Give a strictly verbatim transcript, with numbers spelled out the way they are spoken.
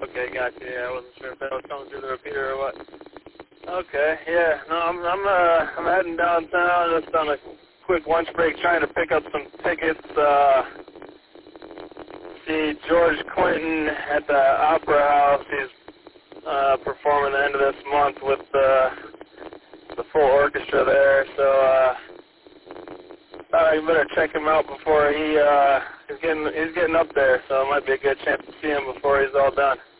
Okay, gotcha. Yeah, I wasn't sure if that was coming through the repeater or what. Okay, yeah. No, I'm I'm uh I'm heading downtown just on a quick lunch break, trying to pick up some tickets. Uh, see George Clinton at the Opera House. He's uh, performing the end of this month with the the full orchestra there. So uh, thought I better check him out before he uh he's getting he's getting up there. So it might be a good chance to see him before he's all done.